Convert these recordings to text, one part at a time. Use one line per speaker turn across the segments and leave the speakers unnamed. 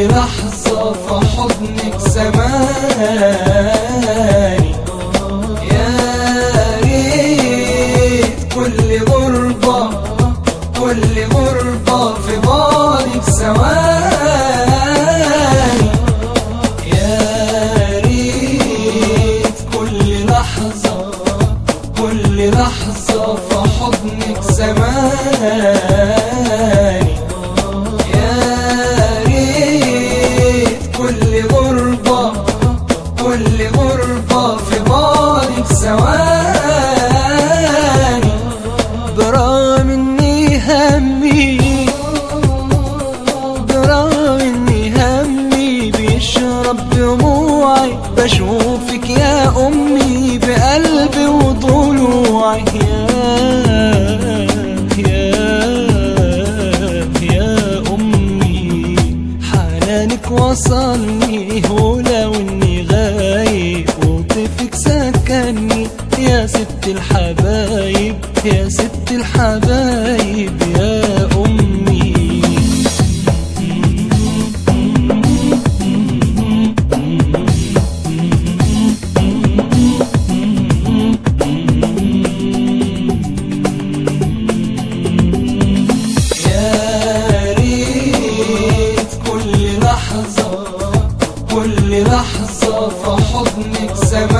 كل لحظة في حضنك زماني. يا ريت كل غربة في بعدك ثواني. يا ريت كل لحظة في حضنك زماني. يا ريت كل غربة في بعدك ثواني. برغم اني همي بيشرب دموعي، بشوفك يا أمي بقلبي وضلوعي. يا أمي حنانك وصلني، ولو إني غايب وطفك سكني. يا ست الحبايب، يا ست الحبايب، يا أمي. كل لحظة في حضنك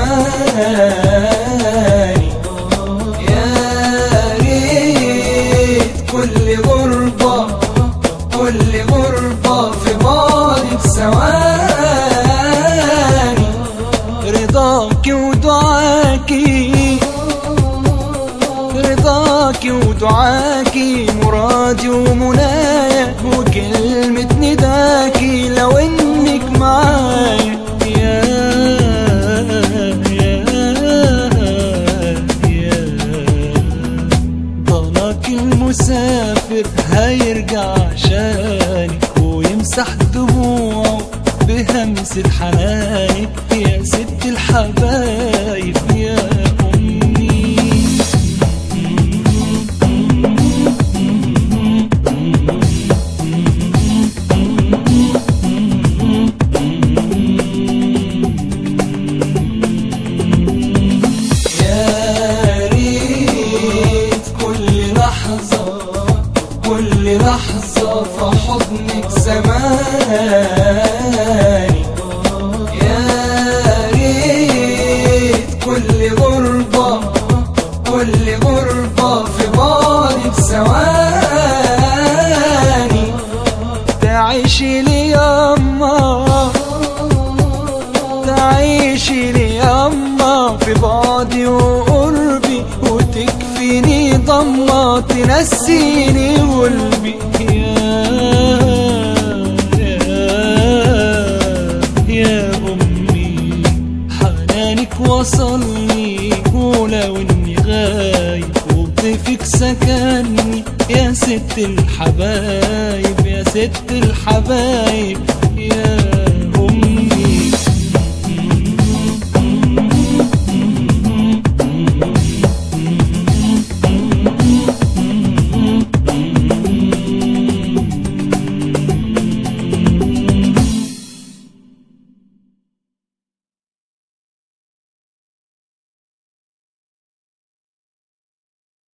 زماني. يا ريت كل غربة في بعدك ثواني. رضاكي ودعاكي مرادي ومنايا، وكلمة نداكي لو انك معايا. يا ضناك المسافر هيرجع عشانك، ويمسح دموعه بهمسة حنانك. يا ست الحبايب، يا أمي. كل لحظة في حضنك زماني. يا ريت كل غربة في بعدك ثواني. تعيشي لي يما في بعدي وقربي، وتكفيني ضمة تنسيني قلبي. يا أمي حنانك وصلني، ولو إني غايب وطفك سكني. يا ست الحبايب، يا ست الحبايب، يا